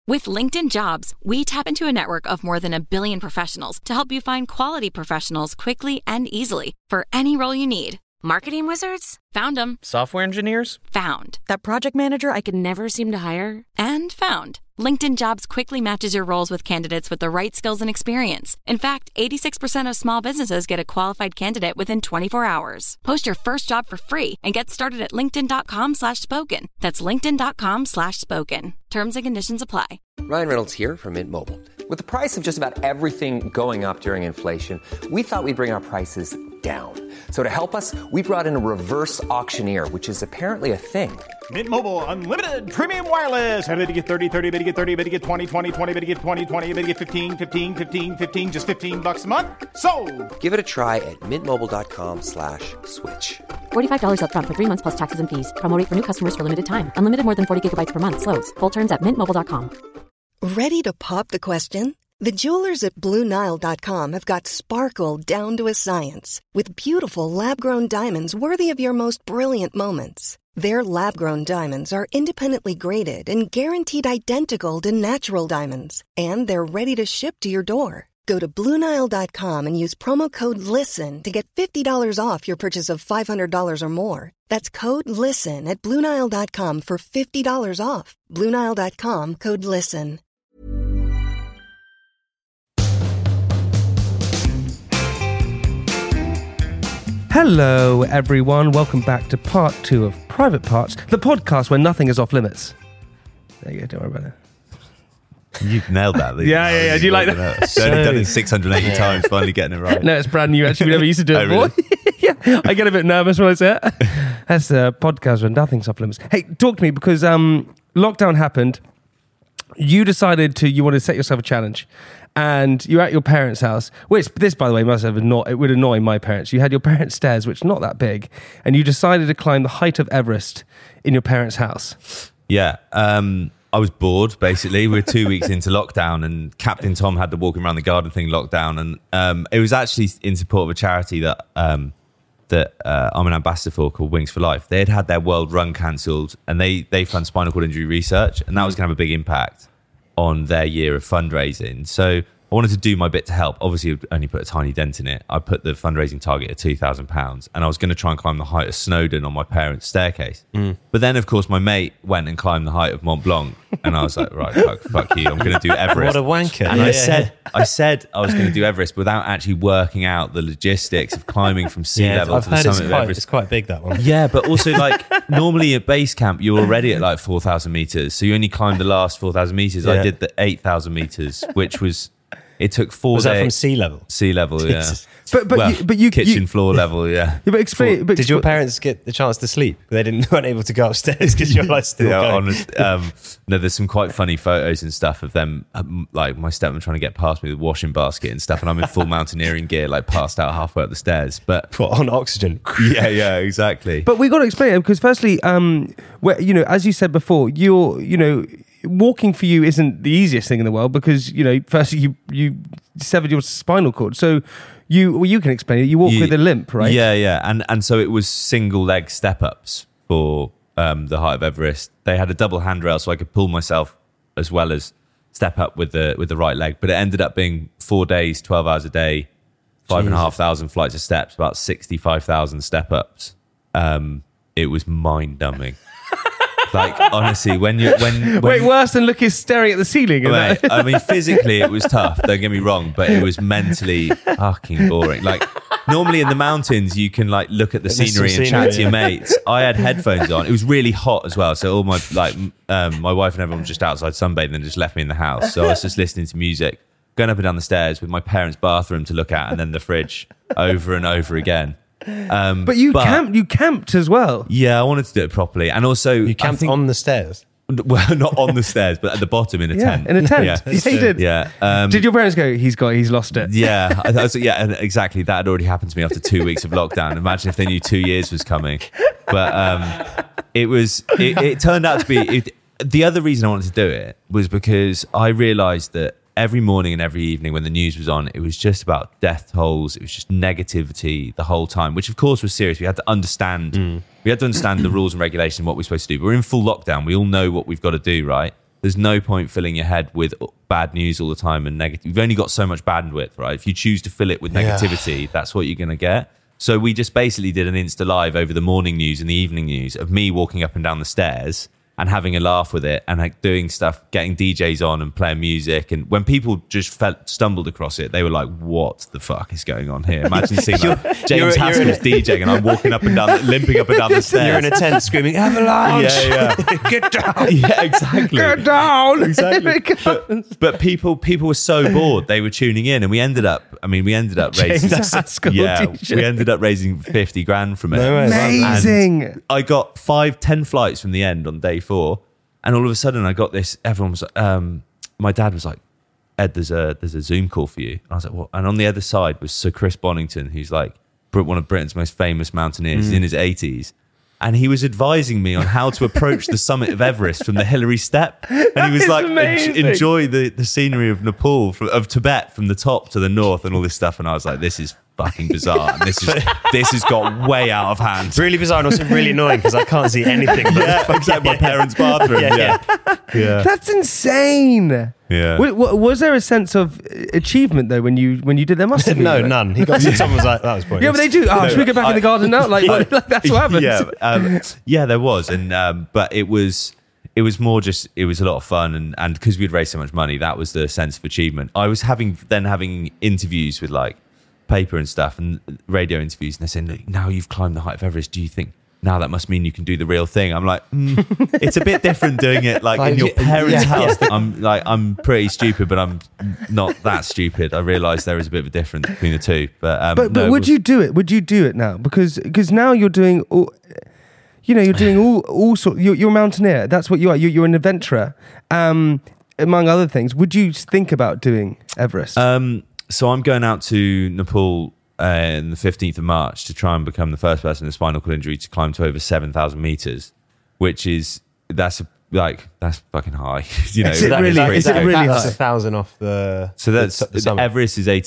With LinkedIn Jobs, we tap into a network of more than 1 billion professionals to help you find quality professionals quickly and easily for any role you need. Marketing wizards? Found them. Software engineers? Found. That project manager I could never seem to hire? And found. LinkedIn Jobs quickly matches your roles with candidates with the right skills and experience. In fact, 86% of small businesses get a qualified candidate within 24 hours. Post your first job for free and get started at linkedin.com/spoken. That's linkedin.com/spoken. Terms and conditions apply. Ryan Reynolds here from Mint Mobile. With the price of just about everything going up during inflation, we thought we'd bring our prices down. So to help us, we brought in a reverse auctioneer, which is apparently a thing. Mint Mobile Unlimited Premium Wireless. How to get 30, 30, bit to get 30, bit to get 20, 20, 20, bit to get 20, 20, bit to get 15, 15, 15, 15, just $15 a month? Sold! Give it a try at mintmobile.com/switch. $45 up front for 3 months plus taxes and fees. Promo rate for new customers for limited time. Unlimited more than 40 gigabytes per month. Slows full terms at mintmobile.com. Ready to pop the question? The jewelers at BlueNile.com have got sparkle down to a science with beautiful lab-grown diamonds worthy of your most brilliant moments. Their lab-grown diamonds are independently graded and guaranteed identical to natural diamonds, and they're ready to ship to your door. Go to BlueNile.com and use promo code LISTEN to get $50 off your purchase of $500 or more. That's code LISTEN at BlueNile.com for $50 off. BlueNile.com, code LISTEN. Hello, everyone. Welcome back to part 2 of Private Parts, the podcast where nothing is off limits. There you go. Don't worry about it. You've nailed that. Yeah. Do you like that? I've only done it 680 times, finally getting it right. No, it's brand new. Actually, we never used to do it before. Really? Yeah, I get a bit nervous when I say it. That's a podcast where nothing's off limits. Hey, talk to me, because lockdown happened. You decided you wanted to set yourself a challenge. And you're at your parents' house, which this, by the way, it would annoy my parents. You had your parents' stairs, which are not that big, and you decided to climb the height of Everest in your parents' house. Yeah, I was bored, basically. We were 2 weeks into lockdown, and Captain Tom had the walking around the garden thing locked down. And it was actually in support of a charity that I'm an ambassador for, called Wings for Life. They had their world run cancelled, and they fund spinal cord injury research, and that was going to have a big impact on their year of fundraising. So I wanted to do my bit to help. Obviously, I'd only put a tiny dent in it. I put the fundraising target at £2,000, and I was going to try and climb the height of Snowdon on my parents' staircase. But then, of course, my mate went and climbed the height of Mont Blanc, and I was like, right, fuck you, I'm going to do Everest. What a wanker. And I said I was going to do Everest without actually working out the logistics of climbing from sea level to the summit of Everest. It's quite big, that one. Yeah, but also, like, normally at base camp, you're already at like 4,000 meters. So you only climbed the last 4,000 meters. Yeah. I did the 8,000 meters, which was... It took 4 days. Was that from sea level? Sea level, yeah. But you kitchen floor level, yeah. But explain. Did your parents get the chance to sleep? They weren't able to go upstairs because you're like still going. No, there's some quite funny photos and stuff of them, like my stepmom trying to get past me with a washing basket and stuff, and I'm in full mountaineering gear, like passed out halfway up the stairs. But what, on oxygen? Yeah, exactly. But we got to explain it, because firstly, as you said before, walking for you isn't the easiest thing in the world, because firstly you severed your spinal cord, so you can explain it. You walk with a limp, right? Yeah, and so it was single leg step ups for the height of Everest. They had a double handrail, so I could pull myself as well as step up with the right leg. But it ended up being 4 days, 12 hours a day, 5,500 flights of steps, about 65,000 step ups. It was mind numbing. Like, honestly, when wait, worse than staring at the ceiling. Mate, I mean, physically it was tough, don't get me wrong, but it was mentally fucking boring. Like, normally in the mountains you can like look at the scenery and chat to your mates. I had headphones on. It was really hot as well, so all my my wife and everyone was just outside sunbathing and just left me in the house. So I was just listening to music, going up and down the stairs with my parents' bathroom to look at, and then the fridge over and over again. But you camped as well. Yeah, I wanted to do it properly, and also you camped on the stairs. Well, not on the stairs, but at the bottom in a tent. In a tent. Yeah, he did. Yeah. Did your parents go, he's lost it? Yeah, and exactly. That had already happened to me after 2 weeks of lockdown. Imagine if they knew 2 years was coming. But it turned out to be. The other reason I wanted to do it was because I realised that every morning and every evening when the news was on, it was just about death tolls. It was just negativity the whole time, which of course was serious. We had to understand. We had to understand the rules and regulations and what we're supposed to do. But we're in full lockdown. We all know what we've got to do, right? There's no point filling your head with bad news all the time and negative. You've only got so much bandwidth, right? If you choose to fill it with negativity, that's what you're going to get. So we just basically did an Insta Live over the morning news and the evening news of me walking up and down the stairs and having a laugh with it and like doing stuff, getting DJs on and playing music. And when people just stumbled across it, they were like, what the fuck is going on here? Imagine seeing like James Haskell's DJing and I'm walking up and down, limping up and down the stairs. You're in a tent screaming, avalanche! Yeah. Get down! Yeah, exactly. Get down! Exactly. But people were so bored, they were tuning in and we ended up raising... James Haskell DJ. We ended up raising 50 grand from it. No way. Amazing. And I got 10 flights from the end on day 4, and all of a sudden I got this. Everyone was my dad was like, Ed, there's a Zoom call for you. And I was like, what? And on the other side was Sir Chris Bonington, who's like one of Britain's most famous mountaineers. He's in his 80s. And he was advising me on how to approach the summit of Everest from the Hillary Step. And he was like, enjoy the scenery of Nepal, of Tibet from the top to the north and all this stuff. And I was like, this is fucking bizarre. And this has got way out of hand. Really bizarre and also really annoying because I can't see anything. Except my parents' bathroom. Yeah. That's insane. Yeah. Was there a sense of achievement though when you did? There must have been. No, none. He got someone was like, that was pointless. Yeah, but they do. Should we go back in the garden now? Like that's what happens. Yeah, there was, and but it was more just it was a lot of fun, and because we'd raised so much money, that was the sense of achievement. I was having interviews with like paper and stuff and radio interviews, and they're saying, now you've climbed the height of Everest, do you think now that must mean you can do the real thing? I'm like, it's a bit different doing it like in your parents' house. I'm pretty stupid, but I'm not that stupid. I realise there is a bit of a difference between the two. But would you do it? Would you do it now? Because now you're doing all, you're doing all sorts. You're a mountaineer. That's what you are. You're an adventurer. Among other things, would you think about doing Everest? So I'm going out to Nepal on the 15th of March to try and become the first person with a spinal cord injury to climb to over 7,000 meters, which is that's fucking high. Is it really That's high? 1,000 off the. So that's the summit. Everest is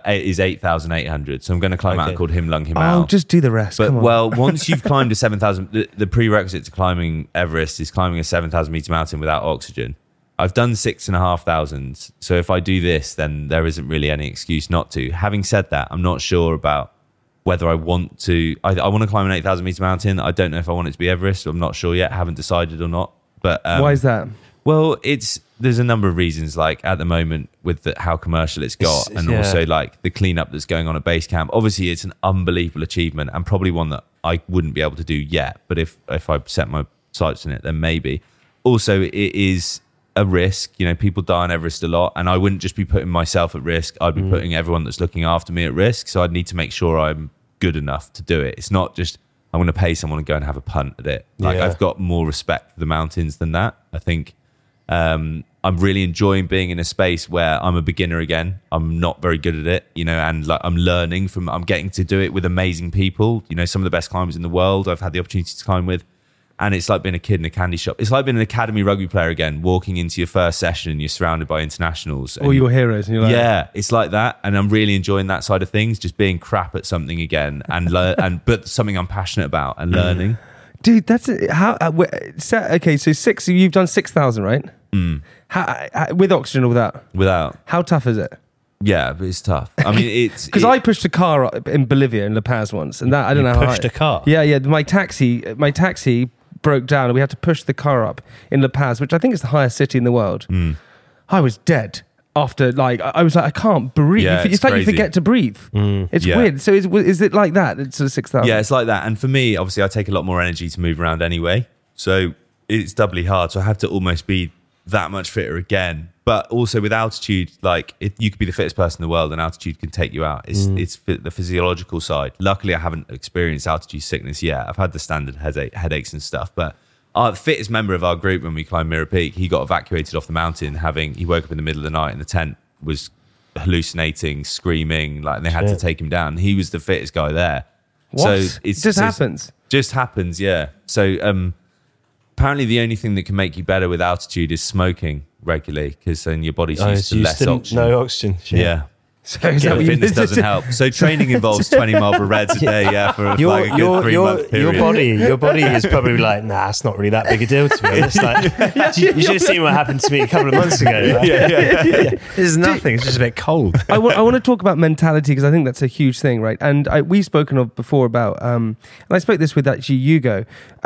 8,800. So I'm going to climb out called Himlung Himal. Oh, just do the rest. But come on. well, once you've climbed a 7,000, the prerequisite to climbing Everest is climbing a 7,000 meter mountain without oxygen. I've done 6,500. So if I do this, then there isn't really any excuse not to. Having said that, I'm not sure about whether I want to. I want to climb an 8,000 meter mountain. I don't know if I want it to be Everest. I'm not sure yet. Haven't decided or not. But why is that? Well, there's a number of reasons. Like at the moment with how commercial it's got, and also like the cleanup that's going on at base camp. Obviously, it's an unbelievable achievement and probably one that I wouldn't be able to do yet. But if I set my sights on it, then maybe. Also, it is a risk. People die on Everest a lot, and I wouldn't just be putting myself at risk. I'd be putting everyone that's looking after me at risk. So I'd need to make sure I'm good enough to do it. It's not just I'm going to pay someone and go and have a punt at it. I've got more respect for the mountains than that. I think I'm really enjoying being in a space where I'm a beginner again. I'm not very good at it, and like I'm learning I'm getting to do it with amazing people. Some of the best climbers in the world I've had the opportunity to climb with. And it's like being a kid in a candy shop. It's like being an academy rugby player again, walking into your first session and you're surrounded by internationals. All your heroes. And you're like, yeah, it's like that. And I'm really enjoying that side of things, just being crap at something again but something I'm passionate about and learning. Dude, that's how. Okay, so you've done 6,000, right? How, with oxygen or without? Without. How tough is it? Yeah, but it's tough. I mean, it's because I pushed a car up in Bolivia in La Paz once, and that I don't know how. Pushed a car. Yeah. My taxi broke down, and we had to push the car up in La Paz, which I think is the highest city in the world. I was dead after. I was like, I can't breathe. Yeah, it's like crazy. you forget to breathe. It's weird. So is it like that? It's sort of 6,000. Yeah, it's like that. And for me, obviously, I take a lot more energy to move around anyway, so it's doubly hard. So I have to almost be that much fitter again. But also with altitude, you could be the fittest person in the world and altitude can take you out. It's the physiological side. Luckily, I haven't experienced altitude sickness yet. I've had the standard headaches and stuff. But our fittest member of our group when we climbed Mirror Peak, he got evacuated off the mountain. He woke up in the middle of the night and the tent was hallucinating, screaming, and they had to take him down. He was the fittest guy there. What? So it just happens. Just happens, yeah. So apparently the only thing that can make you better with altitude is smoking regularly, because then your body's used to less oxygen. No oxygen. Shit. Yeah. So is that what you- fitness doesn't help. So training involves 20 Marlboro Reds a day, for like a good 3-month period. Your body is probably like, nah, it's not really that big a deal to be honest. Like, you should have seen what happened to me a couple of months ago. Right? This is nothing. It's just a bit cold. I want to talk about mentality because I think that's a huge thing, right? And we've spoken of before about, and I spoke this with actually Hugo.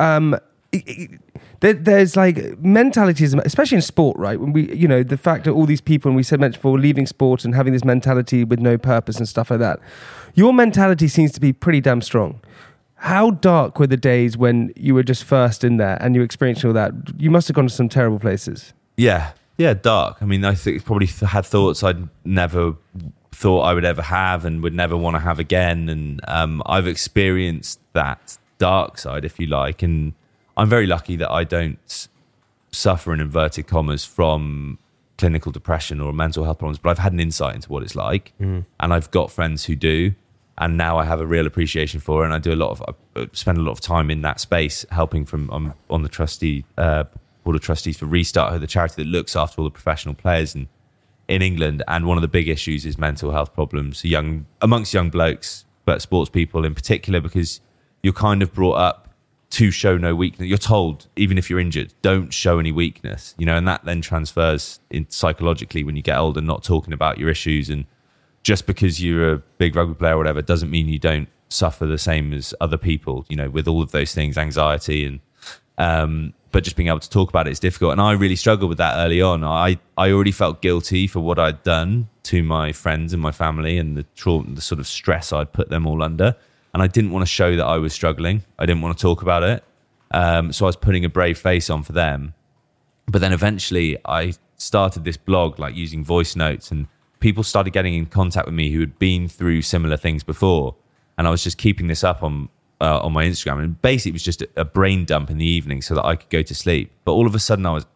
There's like mentalities, especially in sport, right? When we, the fact that all these people, and we said mentioned before, leaving sport and having this mentality with no purpose and stuff like that. Your mentality seems to be pretty damn strong. How dark were the days when you were just first in there and you were experiencing all that? You must have gone to some terrible places. Yeah, dark. I mean, I think probably had thoughts I'd never thought I would ever have and would never want to have again. And I've experienced that dark side, if you like, and I'm very lucky that I don't suffer, in inverted commas, from clinical depression or mental health problems, but I've had an insight into what it's like. And I've got friends who do, and now I have a real appreciation for it. And I spend a lot of time in that space helping I'm on the board of trustees for Restart, the charity that looks after all the professional players in England. And one of the big issues is mental health problems amongst young blokes, but sports people in particular, because you're kind of brought up to show no weakness. You're told, even if you're injured, don't show any weakness, and that then transfers in psychologically when you get older, not talking about your issues. And just because you're a big rugby player or whatever doesn't mean you don't suffer the same as other people, with all of those things, anxiety and but just being able to talk about it is difficult. And I really struggled with that early on. I already felt guilty for what I'd done to my friends and my family and the sort of stress I'd put them all under. And I didn't want to show that I was struggling. I didn't want to talk about it. So I was putting a brave face on for them. But then eventually I started this blog, like using voice notes, and people started getting in contact with me who had been through similar things before. And I was just keeping this up on my Instagram. And basically it was just a brain dump in the evening so that I could go to sleep. But all of a sudden I was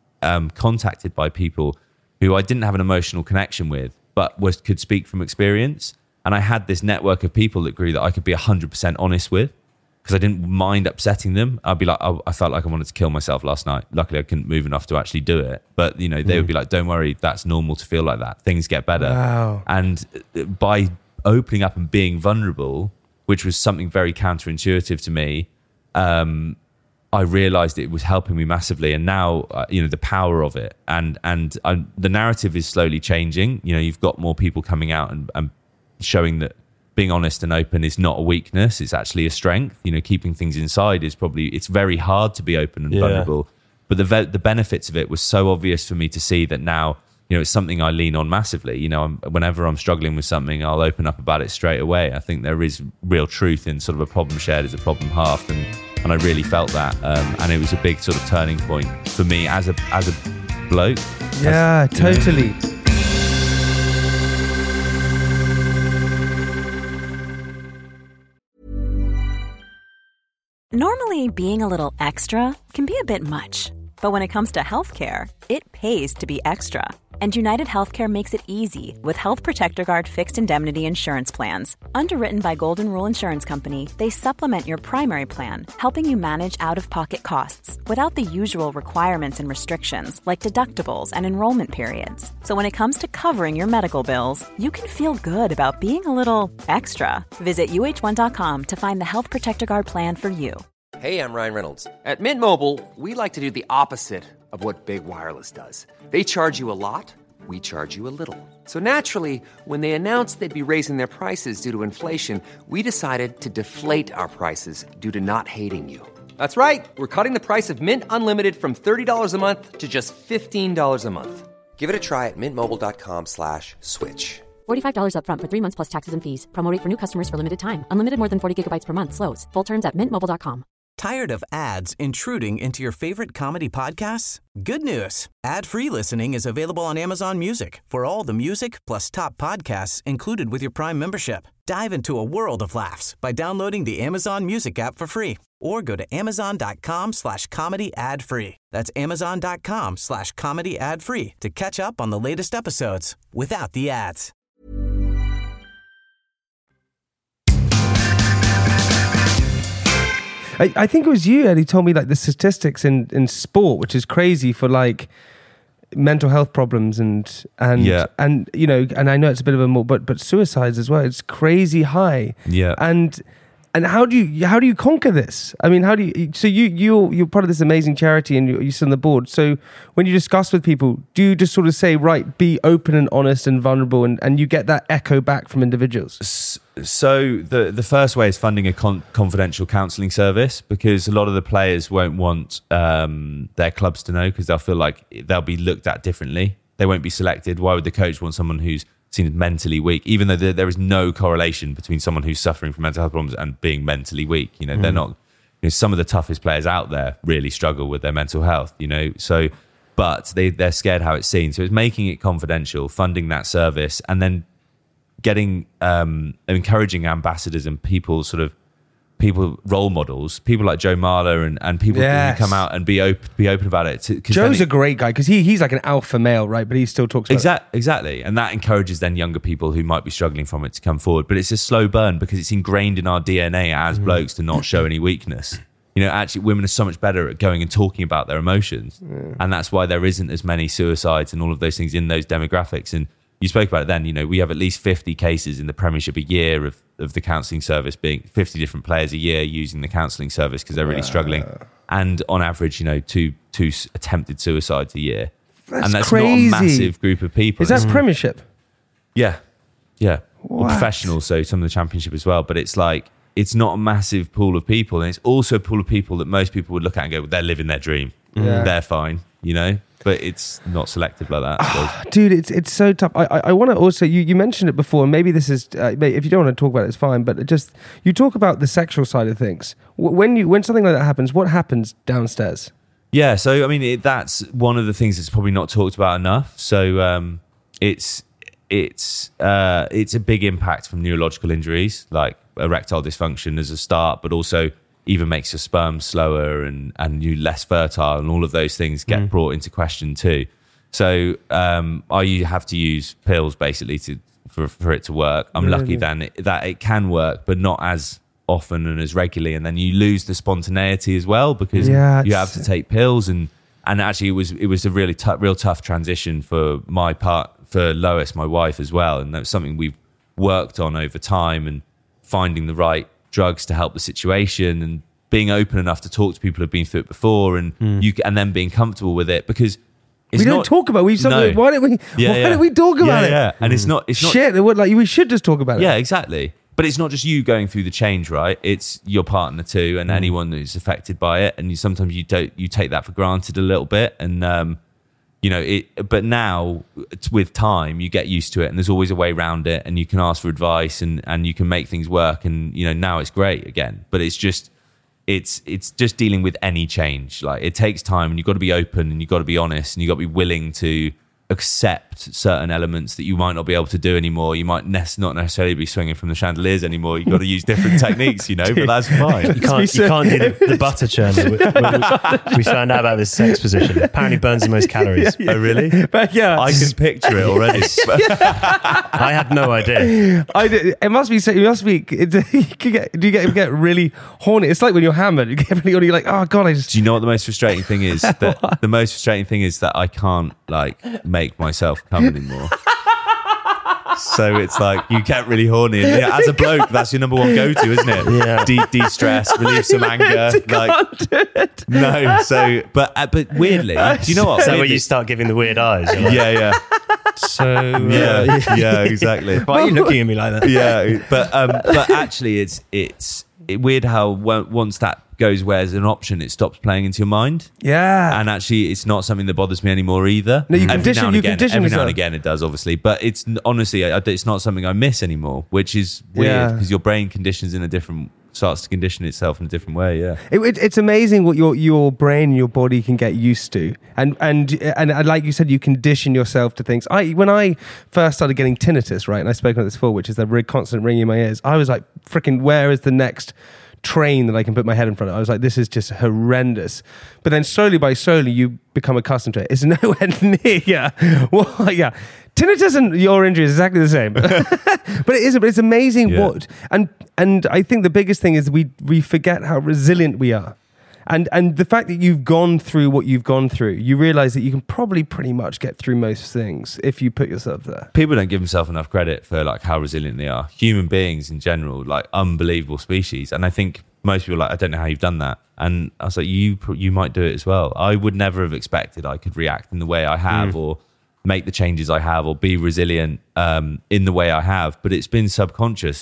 contacted by people who I didn't have an emotional connection with, but could speak from experience. And I had this network of people that grew that I could be 100% honest with, because I didn't mind upsetting them. I'd be like, I felt like I wanted to kill myself last night. Luckily, I couldn't move enough to actually do it. But, they would be like, don't worry, that's normal to feel like that. Things get better. Wow. And by opening up and being vulnerable, which was something very counterintuitive to me, I realized it was helping me massively. And now, the power of it. And the narrative is slowly changing. You've got more people coming out and showing that being honest and open is not a weakness, it's actually a strength. Keeping things inside it's very hard to be open and vulnerable. But the benefits of it was so obvious for me to see that now, it's something I lean on massively. Whenever I'm struggling with something, I'll open up about it straight away. I think there is real truth in sort of a problem shared is a problem halved, and I really felt that. And it was a big sort of turning point for me as a bloke. Yeah, totally. Normally, being a little extra can be a bit much. But when it comes to healthcare, it pays to be extra. And United Healthcare makes it easy with Health Protector Guard fixed indemnity insurance plans. Underwritten by Golden Rule Insurance Company, they supplement your primary plan, helping you manage out-of-pocket costs without the usual requirements and restrictions like deductibles and enrollment periods. So when it comes to covering your medical bills, you can feel good about being a little extra. Visit UH1.com to find the Health Protector Guard plan for you. Hey, I'm Ryan Reynolds. At Mint Mobile, we like to do the opposite of what Big Wireless does. They charge you a lot, we charge you a little. So naturally, when they announced they'd be raising their prices due to inflation, we decided to deflate our prices due to not hating you. That's right. We're cutting the price of Mint Unlimited from $30 a month to just $15 a month. Give it a try at mintmobile.com/switch. $45 up front for 3 months plus taxes and fees. Promo rate for new customers for limited time. Unlimited more than 40 gigabytes per month. Slows full terms at mintmobile.com. Tired of ads intruding into your favorite comedy podcasts? Good news. Ad-free listening is available on Amazon Music for all the music plus top podcasts included with your Prime membership. Dive into a world of laughs by downloading the Amazon Music app for free or go to amazon.com/comedy ad-free. That's amazon.com/comedy ad-free to catch up on the latest episodes without the ads. I think it was you, Ed, who told me like the statistics in sport, which is crazy for like, mental health problems and you know, and I know it's a bit of a more, but suicides as well. It's crazy high. Yeah. And how do you conquer this? I mean, how do you? So you're part of this amazing charity, and you sit on the board. So when you discuss with people, do you just sort of say, right, be open and honest and vulnerable, and you get that echo back from individuals? So the first way is funding a confidential counselling service, because a lot of the players won't want their clubs to know, because they'll feel like they'll be looked at differently. They won't be selected. Why would the coach want someone who's seen as mentally weak, even though there is no correlation between someone who's suffering from mental health problems and being mentally weak? You know, they're not, you know, some of the toughest players out there really struggle with their mental health, you know, so, but they're scared how it's seen. So it's making it confidential, funding that service, and then getting, encouraging ambassadors and people, role models, people like Joe Marler and people who come out and be open about it. Joe's a great guy, because he's like an alpha male, right? But he still talks about it. Exactly. And that encourages then younger people who might be struggling from it to come forward. But it's a slow burn, because it's ingrained in our DNA as blokes to not show any weakness. You know, actually, women are so much better at going and talking about their emotions. And that's why there isn't as many suicides and all of those things in those demographics. And you spoke about it then, you know, we have at least 50 cases in the Premiership a year of the counselling service, being 50 different players a year using the counselling service because they're really struggling. And on average, you know, two attempted suicides a year. That's and that's crazy. not a massive group of people. Is that Premiership? Yeah. Or What? professional, so some of the Championship as well. But it's like, it's not a massive pool of people. And it's also a pool of people that most people would look at and go, well, they're living their dream. Yeah. They're fine, you know? But it's not selected like that. Dude, it's so tough. I want to also, you mentioned it before, and maybe this is, if you don't want to talk about it, it's fine, but just, you talk about the sexual side of things. When something like that happens, what happens downstairs? Yeah, so I mean, that's one of the things that's probably not talked about enough. So it's a big impact from neurological injuries, like erectile dysfunction as a start, but also even makes your sperm slower and you less fertile, and all of those things get brought into question too. So you have to use pills basically for it to work. I'm lucky then that it can work, but not as often and as regularly, and then you lose the spontaneity as well, because you have to take pills, and actually it was a really real tough transition for my part, for Lois, my wife, as well, and that's something we've worked on over time, and finding the right drugs to help the situation, and being open enough to talk to people who've been through it before, and and then being comfortable with it, because we don't talk about it. Why don't we talk about it? Yeah, and it's not shit. We should just talk about it. Yeah, exactly. But it's not just you going through the change, right? It's your partner too, and anyone who's affected by it. And sometimes you take that for granted a little bit, and you know it. But now, with time, you get used to it, and there's always a way around it, and you can ask for advice, and you can make things work. And you know, now it's great again. But it's just dealing with any change. Like, it takes time, and you've got to be open, and you've got to be honest, and you've got to be willing to accept certain elements that you might not be able to do anymore. You might not necessarily be swinging from the chandeliers anymore. You've got to use different techniques, you know, but that's fine. You can't do the butter churn. We found out about this sex position. Apparently burns the most calories. Oh, really? But yeah. I can picture it already. I had no idea. It must be, do you get really horny? It's like when you're hammered, you get really horny, you're like, oh God, Do you know what the most frustrating thing is? The most frustrating thing is that I can't, like, make myself come anymore. So it's like you get really horny, and as a bloke, that's your number one go-to, isn't it? Yeah. De-stress, relieve some anger. No. So, but weirdly, do you know what? So where you start giving the weird eyes. Like, yeah. So yeah, exactly. Why are you looking at me like that? Yeah, but actually, it's weird how once that goes where there's an option, it stops playing into your mind. Yeah. And actually, it's not something that bothers me anymore either. No, every now and again yourself. it does, obviously. But it's honestly, it's not something I miss anymore, which is weird, because your brain starts to condition itself in a different way. Yeah. It's amazing what your brain and your body can get used to. And like you said, you condition yourself to things. When I first started getting tinnitus, right, and I spoke about this before, which is that really constant ringing in my ears, I was like, freaking, where is the next train that I can put my head in front of? I was like, this is just horrendous. But then slowly you become accustomed to it. It's nowhere near. Well, yeah. Tinnitus and your injury is exactly the same. But it isn't. But it's amazing what. And I think the biggest thing is we forget how resilient we are. And the fact that you've gone through what you've gone through, you realise that you can probably pretty much get through most things if you put yourself there. People don't give themselves enough credit for like how resilient they are. Human beings in general, like unbelievable species. And I think most people are like, I don't know how you've done that. And I was like, you might do it as well. I would never have expected I could react in the way I have or make the changes I have or be resilient in the way I have. But it's been subconscious.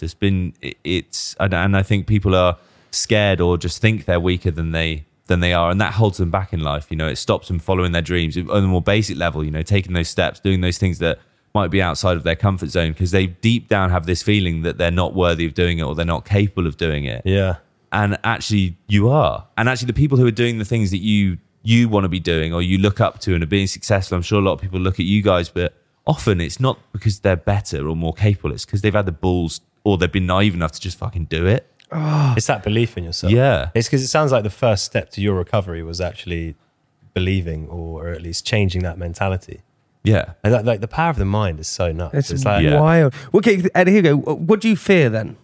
And I think people are scared or just think they're weaker than they are, and that holds them back in life. You know, it stops them following their dreams on a more basic level, you know, taking those steps, doing those things that might be outside of their comfort zone, because they deep down have this feeling that they're not worthy of doing it or they're not capable of doing it. Yeah. And actually you are. And actually the people who are doing the things that you want to be doing or you look up to and are being successful, I'm sure a lot of people look at you guys, but often it's not because they're better or more capable. It's because they've had the balls or they've been naive enough to just fucking do it. Oh. It's that belief in yourself. Yeah. It's because it sounds like the first step to your recovery was actually believing or at least changing that mentality. Yeah. And like the power of the mind is so nuts. It's like wild. Okay, Ed, here you go. What do you fear then?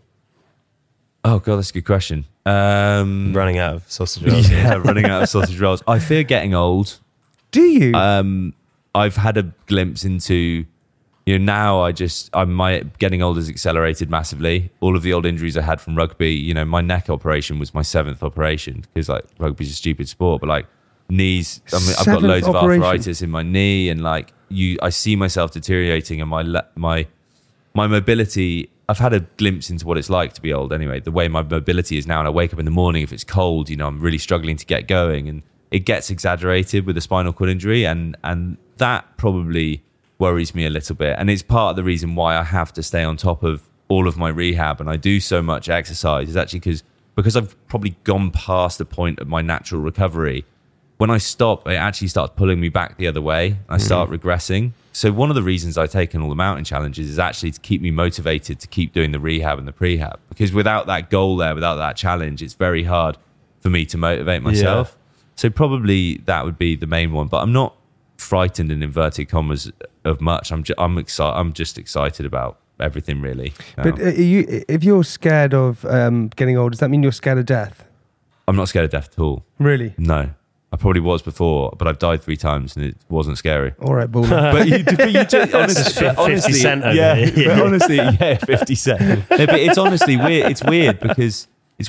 Oh God, that's a good question. Running out of sausage rolls. Yeah, running out of sausage rolls. I fear getting old. Do you? I've had a glimpse into, you know, now my getting old has accelerated massively. All of the old injuries I had from rugby, you know, my neck operation was my 7th operation because like rugby's a stupid sport, but like knees, I mean, I've got loads of arthritis in my knee, and like I see myself deteriorating, and my mobility. I've had a glimpse into what it's like to be old anyway, the way my mobility is now. And I wake up in the morning, if it's cold, you know, I'm really struggling to get going, and it gets exaggerated with a spinal cord injury. And that probably worries me a little bit. And it's part of the reason why I have to stay on top of all of my rehab and I do so much exercise is actually because I've probably gone past the point of my natural recovery. When I stop, it actually starts pulling me back the other way. I start regressing. So one of the reasons I've taken all the mountain challenges is actually to keep me motivated to keep doing the rehab and the prehab. Because without that goal there, without that challenge, it's very hard for me to motivate myself. Yeah. So probably that would be the main one. But I'm not frightened in inverted commas of much. I'm just excited about everything really. But if you're scared of getting old, does that mean you're scared of death? I'm not scared of death at all. Really? No. I probably was before, but I've died 3 times and it wasn't scary. All right, Bull. But you honestly, 50 Cent over yeah, here. But honestly, yeah, 50 Cent. No, but it's honestly weird. It's weird because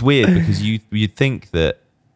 you think that.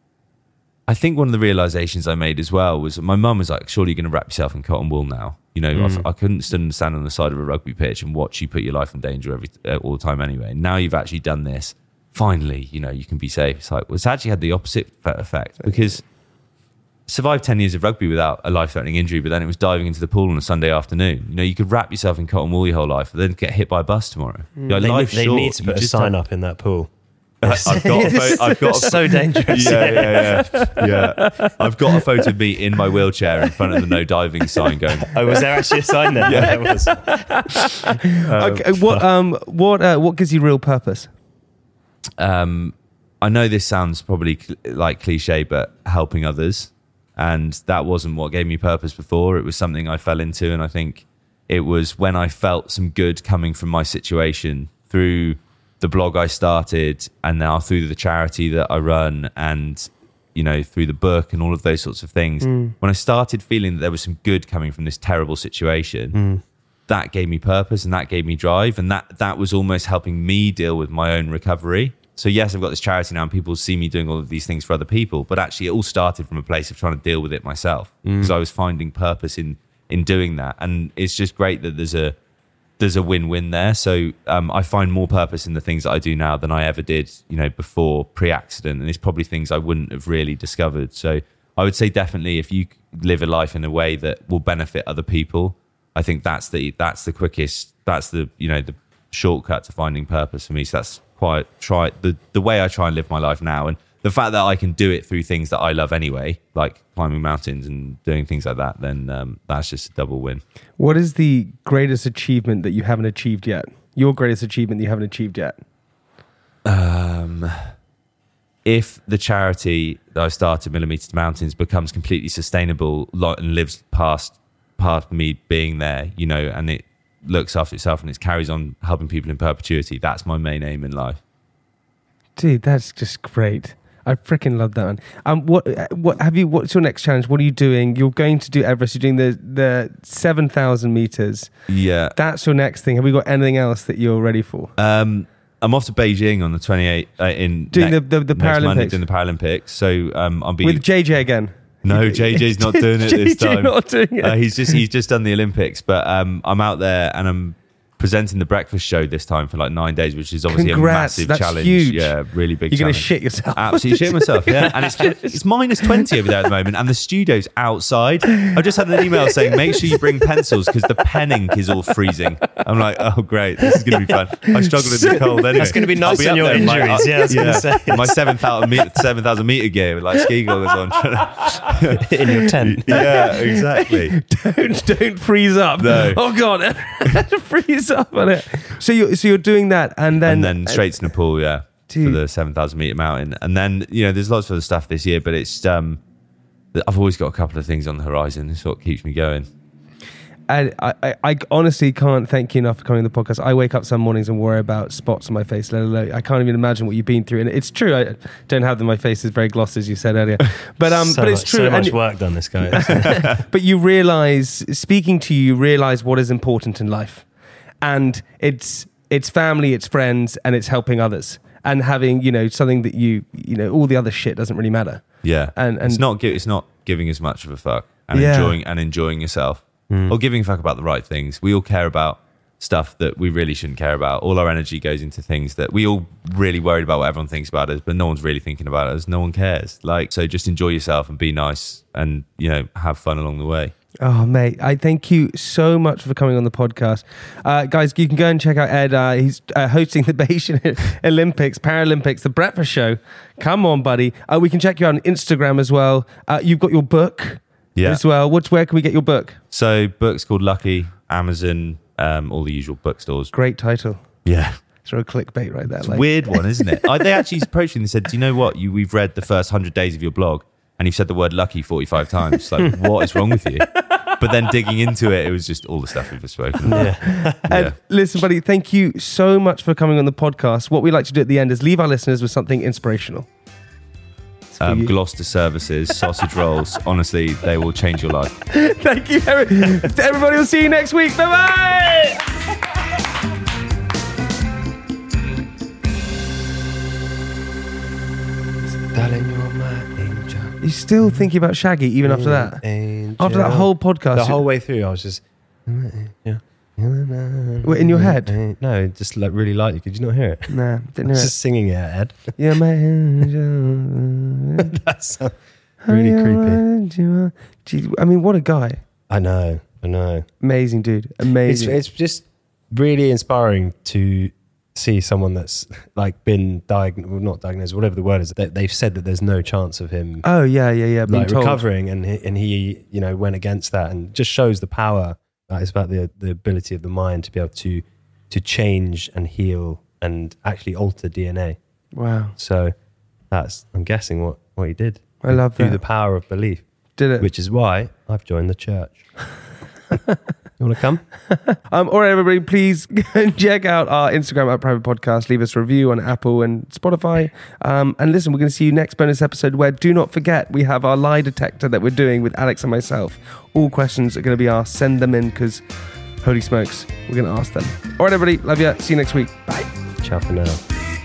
I think one of the realizations I made as well was my mum was like, "Surely you're going to wrap yourself in cotton wool now." You know, I couldn't stand on the side of a rugby pitch and watch you put your life in danger all the time anyway. Now you've actually done this. Finally, you know, you can be safe. It's like, well, it's actually had the opposite effect because. Survived 10 years of rugby without a life-threatening injury, but then it was diving into the pool on a Sunday afternoon. You know, you could wrap yourself in cotton wool your whole life, but then get hit by a bus tomorrow. You know, they need to put a sign up in that pool. I've got so dangerous. Yeah. I've got a photo of me in my wheelchair in front of the no diving sign going. Oh, was there actually a sign there? Yeah, there was. Okay, what gives you real purpose? I know this sounds probably like cliche, but helping others. And that wasn't what gave me purpose before. It was something I fell into. And I think it was when I felt some good coming from my situation through the blog I started and now through the charity that I run and, you know, through the book and all of those sorts of things. When I started feeling that there was some good coming from this terrible situation, that gave me purpose and that gave me drive. And that was almost helping me deal with my own recovery. So yes, I've got this charity now and people see me doing all of these things for other people, but actually it all started from a place of trying to deal with it myself because I was finding purpose in doing that. And it's just great that there's a win-win there. So I find more purpose in the things that I do now than I ever did, you know, before pre-accident. And it's probably things I wouldn't have really discovered. So I would say definitely if you live a life in a way that will benefit other people, I think that's the quickest, that's the, you know, the shortcut to finding purpose for me. So that's the way I try and live my life now, and the fact that I can do it through things that I love anyway, like climbing mountains and doing things like that, then that's just a double win. What is the greatest achievement that you haven't achieved yet? Your greatest achievement that you haven't achieved yet? If the charity that I started, Millimeters to Mountains, becomes completely sustainable and lives past me being there, you know, and it looks after itself and it carries on helping people in perpetuity. That's my main aim in life. Dude, that's just great. I freaking love that one. What's your next challenge? What are you doing? You're going to do Everest. You're doing the 7,000 meters. Yeah. That's your next thing. Have we got anything else that you're ready for? I'm off to Beijing on the 28th doing the Paralympics. Monday, doing the Paralympics. So I'll be with JJ again. No, JJ's not doing it this time. Not doing it. He's just done the Olympics, but I'm out there and I'm presenting the breakfast show this time for like 9 days, which is obviously Congrats, a massive that's challenge. Huge. Yeah, really big. You're going to shit yourself. Absolutely shit myself. Yeah, and it's minus 20 over there at the moment, and the studio's outside. I just had an email saying, make sure you bring pencils because the pen ink is all freezing. I'm like, oh great, this is going to be fun. I struggle in the cold anyway. That's going to be nice on your injuries. I was going to say my 7,000 meter gear with like ski goggles on, in your tent. Yeah, exactly. Don't freeze up. No. Oh god, freeze up on it. So you're doing that, and then straight to Nepal, yeah, dude. for the 7,000 meter mountain, and then there's lots of other stuff this year, but it's I've always got a couple of things on the horizon. It's what keeps me going. And I honestly can't thank you enough for coming on the podcast. I wake up some mornings and worry about spots on my face. I can't even imagine what you've been through, and it's true. I don't have them. My face is very glossy, as you said earlier. But but it's true. So much work done, this guy. But you realise, speaking to you realise what is important in life. And it's family, it's friends, and it's helping others, and having something that you all the other shit doesn't really matter. Yeah, and it's not giving as much of a fuck and enjoying yourself, or giving a fuck about the right things. We all care about stuff that we really shouldn't care about. All our energy goes into things that we all really worried about what everyone thinks about us, but no one's really thinking about us. No one cares. So just enjoy yourself and be nice, and have fun along the way. Oh, mate, I thank you so much for coming on the podcast. Guys, you can go and check out Ed. He's hosting the Beijing Paralympics, The Breakfast Show. Come on, buddy. We can check you out on Instagram as well. You've got your book as well. Where can we get your book? So, book's called Lucky, Amazon, all the usual bookstores. Great title. Yeah. Throw a clickbait right there. It's a weird one, isn't it? They actually approached me and said, do you know what? We've read the first 100 days of your blog, and you've said the word lucky 45 times. Like, what is wrong with you? But then digging into it, it was just all the stuff we've spoken about. And listen, buddy, thank you so much for coming on the podcast. What we like to do at the end is leave our listeners with something inspirational. Gloucester services, sausage rolls. Honestly, they will change your life. Thank you, everybody. We'll see you next week. Bye-bye. Darling, you're my angel. You're still thinking about Shaggy even after that? Angel. After that whole podcast? The whole way through, I was just... Wait, in your head? No, just like really lightly. Could you not hear it? Nah, didn't hear it. Just singing it, Ed. You're my angel. That's really creepy. I mean, what a guy. I know. Amazing dude. Amazing. It's just really inspiring to see someone that's like been not diagnosed, whatever the word is. They've said that there's no chance of him. Oh yeah. Like recovering, and he went against that, and just shows the power. It's about the ability of the mind to be able to change and heal and actually alter DNA. Wow. So that's, I'm guessing, what he did. I love that. Through the power of belief. Did it? Which is why I've joined the church. You want to come? All right, everybody, please go and check out our Instagram at Private Podcast. Leave us a review on Apple and Spotify. And listen, we're going to see you next bonus episode where, do not forget, we have our lie detector that we're doing with Alex and myself. All questions are going to be asked. Send them in because, holy smokes, we're going to ask them. All right, everybody, love you. See you next week. Bye. Ciao for now.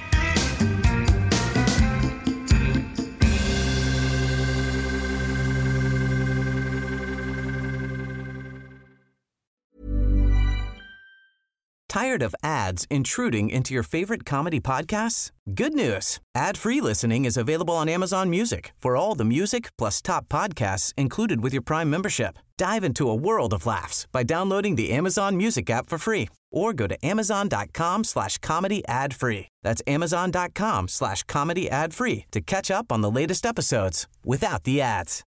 Tired of ads intruding into your favorite comedy podcasts? Good news. Ad-free listening is available on Amazon Music for all the music plus top podcasts included with your Prime membership. Dive into a world of laughs by downloading the Amazon Music app for free or go to amazon.com/comedy ad-free. That's amazon.com/comedy ad-free to catch up on the latest episodes without the ads.